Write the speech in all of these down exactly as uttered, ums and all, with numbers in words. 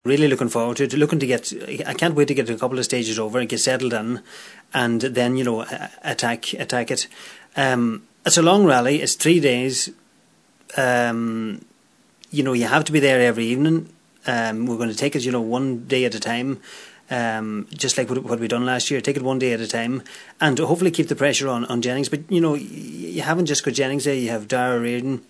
Really looking forward to it. Looking to get, I can't wait to get a couple of stages over and get settled in, and then you know attack attack it. Um, it's a long rally. It's three days. Um, you know you have to be there every evening. Um, we're going to take it, you know, one day at a time. Um, just like what, what we done last year, take it one day at a time, and hopefully keep the pressure on on Jennings. But you know, you haven't just got Jennings there. You have Dara Reardon.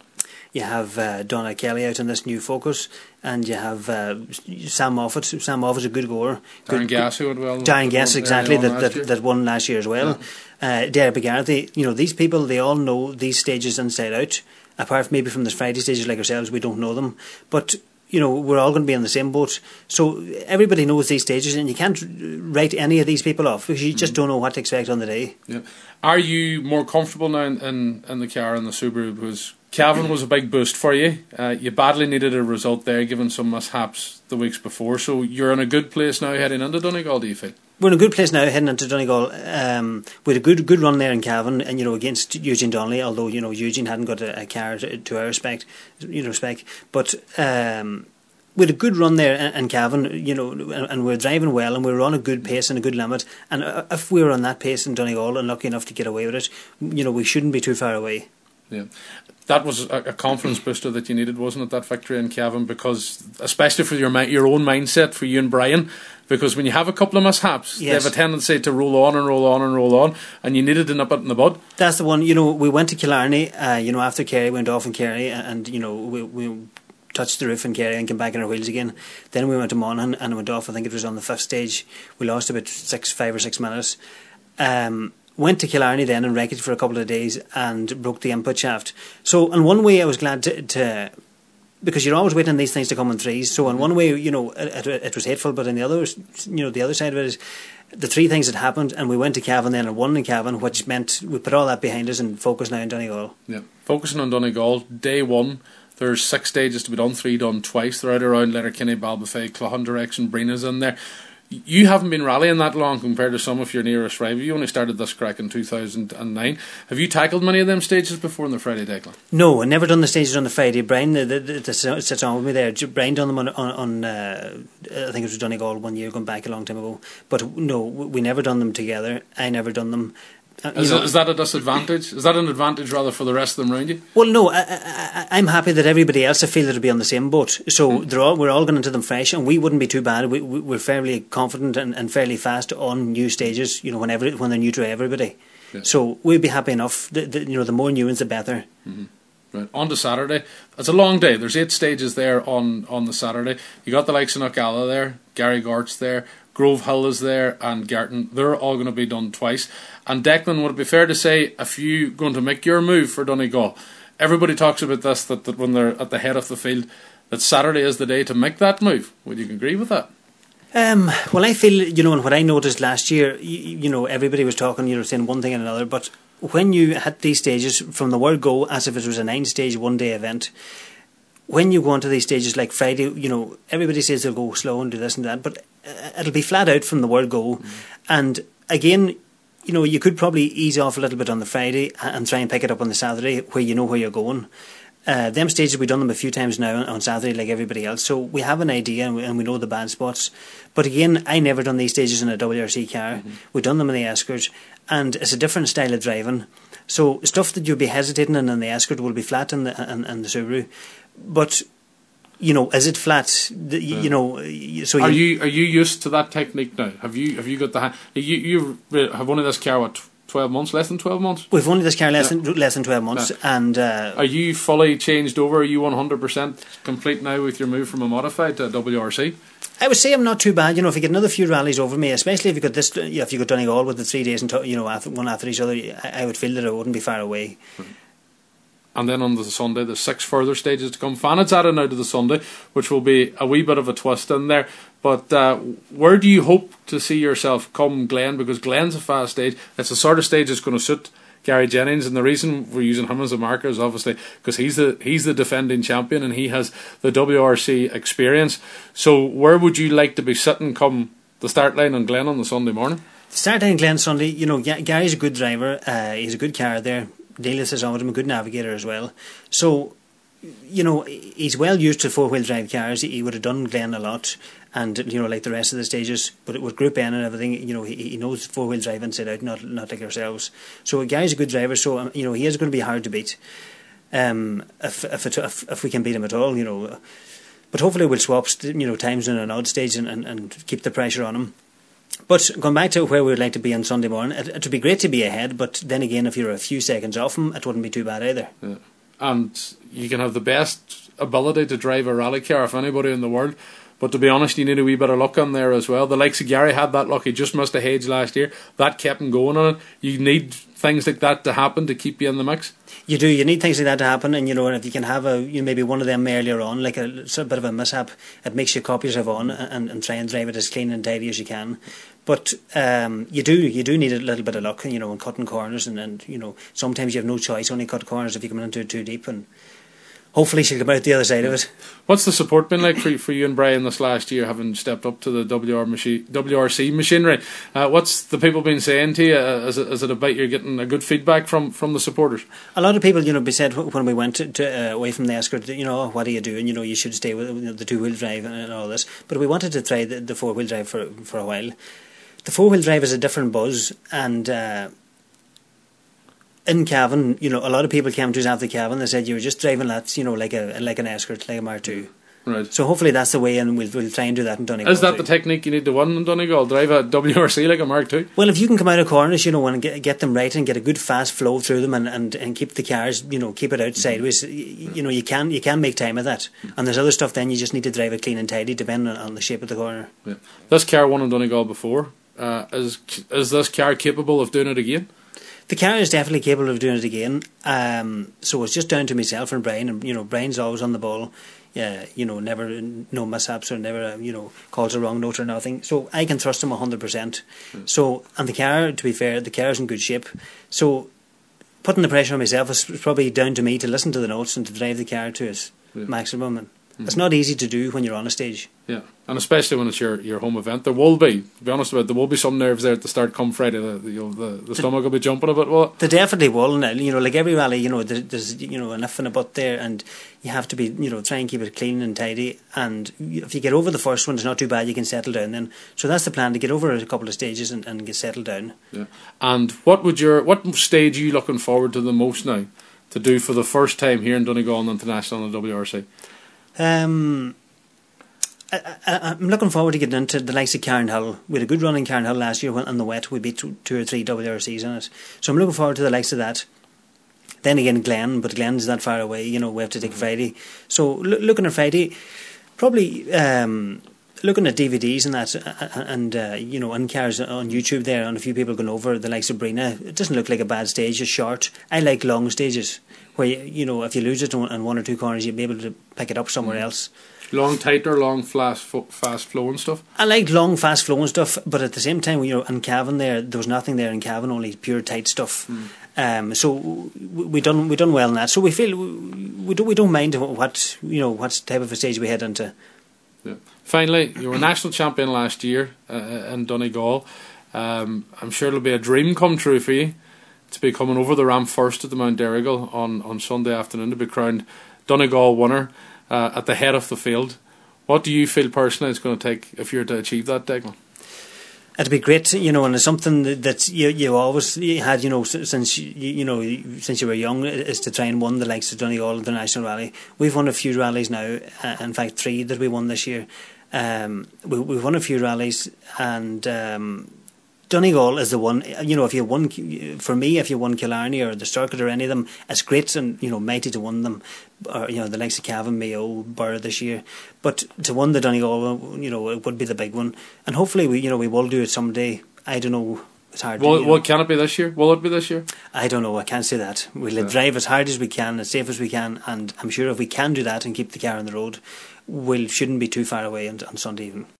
You have uh, Donna Kelly out in this new Focus, and you have uh, Sam Moffat. Sam Moffat's a good goer. Darren Gass, who went well. Darren Gass, exactly, that, that, that won last year as well. Yeah. Uh, Derek McGarthy, you know, these people, they all know these stages inside out. Apart from maybe from the Friday stages like ourselves, we don't know them. But, you know, we're all going to be in the same boat. So everybody knows these stages, and you can't write any of these people off because you just mm-hmm. don't know what to expect on the day. Yeah. Are you more comfortable now in, in, in the car and the Subaru? Because Cavan was a big boost for you. Uh, you badly needed a result there, given some mishaps the weeks before. So you're in a good place now heading into Donegal, do you feel? We're in a good place now heading into Donegal. Um, we had a good good run there in Cavan, and you know against Eugene Donnelly. Although you know Eugene hadn't got a, a car to, to our respect, you know, respect. But um, we had a good run there in, in Cavan, you know, and, and we we're driving well, and we were on a good pace and a good limit. And if we were on that pace in Donegal and lucky enough to get away with it, you know, we shouldn't be too far away. Yeah. That was a, a confidence booster that you needed, wasn't it, that victory in Cavan? Because, especially for your your own mindset, for you and Brian, because when you have a couple of mishaps, yes. they have a tendency to roll on and roll on and roll on, and you needed to nip it in the bud. That's the one. You know, we went to Killarney, uh, you know, after Kerry went off in Kerry, and, you know, we, we touched the roof in Kerry and came back on our wheels again. Then we went to Monaghan and went off, I think it was on the fifth stage. We lost about six, five or six minutes. Um... Went to Killarney then and wrecked it for a couple of days and broke the input shaft. So in one way I was glad to, to because you're always waiting these things to come in threes. So in one way, you know, it, it was hateful, but in the other, you know, the other side of it is the three things that happened, and we went to Cavan then and won in Cavan, which meant we put all that behind us and focus now on Donegal. Yeah, focusing on Donegal, day one. There's six stages to be done, three done twice. They're out around Letterkenny, Balbafay, Cloughan direction, Breena's in there. You haven't been rallying that long compared to some of your nearest rivals. You only started this crack in two thousand nine. Have you tackled many of them stages before on the Friday, Declan? No, I've never done the stages on the Friday. Brian the, the, the, sits on with me there. Brian done them on, on, on uh, I think it was Donegal one year, going back a long time ago. But no, we never done them together. I never done them. Uh, is, know, it, is that a disadvantage? Is that an advantage rather for the rest of them around you? Well, no, I, I, I'm happy that everybody else I feel that will be on the same boat. So mm. they're all, we're all going into them fresh, and we wouldn't be too bad. We, we, we're fairly confident and, and fairly fast on new stages. You know, whenever when they're new to everybody. Yeah. So we'd be happy enough. The, the, you know, the more new ones, the better. Mm-hmm. Right. On to Saturday. It's a long day. There's eight stages there on, on the Saturday. You got the likes of Knockalla there, Gary Gort's there, Grove Hill is there, and Garton. They're all going to be done twice. And Declan, would it be fair to say, if you're going to make your move for Donegal, everybody talks about this, that, that when they're at the head of the field, that Saturday is the day to make that move. Would you agree with that? Um, well, I feel, you know, and what I noticed last year, you, you know, everybody was talking, you know, saying one thing and another, but when you had these stages from the word go, as if it was a nine-stage, one-day event, when you go onto these stages like Friday, you know, everybody says they'll go slow and do this and that, but it'll be flat out from the word go. Mm. And again, you know, you could probably ease off a little bit on the Friday and try and pick it up on the Saturday where you know where you're going. Uh, them stages, we've done them a few times now on Saturday like everybody else, so we have an idea and we, and we know the bad spots. But again, I never done these stages in a W R C car. Mm-hmm. We've done them in the Escort, and it's a different style of driving. So stuff that you'll be hesitating in in the Escort will be flat in the, in, in the Subaru. But, you know, is it flat? The, yeah. You know, so are you are you used to that technique now? Have you have you got the you you have only this car what twelve months, less than twelve months? We've only this car less yeah. than less than twelve months, yeah. and uh, are you fully changed over? Are you one hundred percent complete now with your move from a modified to a W R C? I would say I'm not too bad. You know, if you get another few rallies over me, especially if you got this, if you got Donegal with the three days and you know one after each other, I would feel that I wouldn't be far away. Mm-hmm. And then on the Sunday, there's six further stages to come. Fanad's added now to the Sunday, which will be a wee bit of a twist in there. But uh, where do you hope to see yourself come Glen? Because Glen's a fast stage. It's the sort of stage that's going to suit Gary Jennings, and the reason we're using him as a marker is obviously because he's the he's the defending champion and he has the W R C experience. So where would you like to be sitting come the start line on Glen on the Sunday morning? The start line on Glen Sunday, you know, Gary's a good driver. Uh, he's a good car there. Delia says on with him, a good navigator as well. So you know, he's well used to four-wheel drive cars. He would have done Glen a lot, and you know, like the rest of the stages. But with Group N and everything, you know, he, he knows four-wheel drive inside out, not not like ourselves. So Gary's a good driver. So um, you know, he is going to be hard to beat. Um, if if, it, if if we can beat him at all, you know. But hopefully we'll swap, you know, times in an odd stage and, and, and keep the pressure on him. But going back to where we would like to be on Sunday morning, it, it would be great to be ahead. But then again, if you're a few seconds off him, it wouldn't be too bad either. Yeah. And you can have the best ability to drive a rally car of anybody in the world, but to be honest, you need a wee bit of luck on there as well. The likes of Gary had that luck. He just missed a hedge last year. That kept him going on it. You need things like that to happen to keep you in the mix. You do. You need things like that to happen, and you know, if you can have a, you know, maybe one of them earlier on, like a, a bit of a mishap, it makes you cop yourself on and, and try and drive it as clean and tidy as you can. But um, you do you do need a little bit of luck, you know, in cutting corners, and, and you know, sometimes you have no choice, only cut corners if you come into it too deep, and hopefully she'll come out the other side of it. What's the support been like for, for you and Brian this last year, having stepped up to the W R machi- W R C machinery? Uh, what's the people been saying to you? Uh, is, it, is it about you're getting a good feedback from, from the supporters? A lot of people, you know, be said when we went to, to, uh, away from the Escort, you know, oh, what are you doing? You know, you should stay with you know, the two-wheel drive and, and all this. But we wanted to try the, the four-wheel drive for for a while. The four-wheel drive is a different buzz, and uh, in Cavan, you know, a lot of people came to us after Cavan. They said you were just driving that, you know, like a like an Escort, like a Mark two. Right. So hopefully that's the way, and we'll we'll try and do that in Donegal. Is that too. the technique you need to win in Donegal? Drive a W R C like a Mark two? Well, if you can come out of corners, you know, and get, get them right and get a good fast flow through them, and, and, and keep the cars, you know, keep it out sideways, you, you know, you can you can make time of that. And there's other stuff. Then you just need to drive it clean and tidy, depending on, on the shape of the corner. Yeah. This car won in Donegal before. Uh, is is this car capable of doing it again? The car is definitely capable of doing it again. Um, so it's just down to myself and Brian, and you know, Brian's always on the ball. Yeah, you know, never no mishaps or never you know calls a wrong note or nothing. So I can trust him a hundred percent. So and the car, to be fair, the car's in good shape. So putting the pressure on myself is probably down to me to listen to the notes and to drive the car to its yeah. maximum. And mm-hmm. it's not easy to do when you're on a stage. Yeah. And especially when it's your, your home event, there will be, to be honest about it, there will be some nerves there at the start come Friday. The the, you know, the, the stomach will be jumping a bit, will it? They definitely will. And, you know, like every rally, you know, there, there's you know enough in a butt there, and you have to be, you know, try and keep it clean and tidy. And if you get over the first one, it's not too bad. You can settle down then. So that's the plan, to get over a couple of stages and, and get settled down. Yeah. And what would your what stage are you looking forward to the most now to do for the first time here in Donegal International and the W R C? Um. I, I, I'm looking forward to getting into the likes of Cairnhill. We had a good run in Cairnhill last year on the wet. We beat two, two or three W R Cs in it. So I'm looking forward to the likes of that. Then again, Glen, but Glen's that far away. You know, we have to take Friday. So lo- looking at Friday, probably um, looking at D V Ds and that, and uh, you know, in cars on YouTube there, and a few people going over the likes of Brina. It doesn't look like a bad stage. It's short. I like long stages where you know if you lose it on one or two corners, you'll be able to pick it up somewhere mm. else. Long, tighter, long, fast, fast flowing stuff. I like long, fast flowing stuff, but at the same time, you know, in Cavan there, there was nothing there in Cavan, only pure tight stuff. Mm. Um, so we done we done well in that. So we feel we, we don't we don't mind what you know what type of a stage we head into. Yeah. Finally, you were national champion last year uh, in Donegal. Um, I'm sure it'll be a dream come true for you to be coming over the ramp first at the Mount Derrigal on on Sunday afternoon to be crowned Donegal winner. Uh, at the head of the field. What do you feel personally it's going to take if you're to achieve that, Declan? It'd be great, you know, and it's something that you you always had, you know, since you, you know since you were young, is to try and win the likes of Donegal International Rally. We've won a few rallies now, uh, in fact three that we won this year. Um, we, we've won a few rallies, and um, Donegal is the one. You know, if you won, for me, if you won Killarney or the Circuit or any of them, it's great and you know mighty to win them. Or you know the likes of Cavan, Mayo, Burr this year, but to win the Donegal, you know, it would be the big one, and hopefully we, you know, we will do it someday. I don't know. It's hard. Well, to, you well, know. Can it be this year? Will it be this year? I don't know. I can't say that. We'll yeah. drive as hard as we can, as safe as we can, and I'm sure if we can do that and keep the car on the road, we shouldn't be too far away on, on Sunday evening.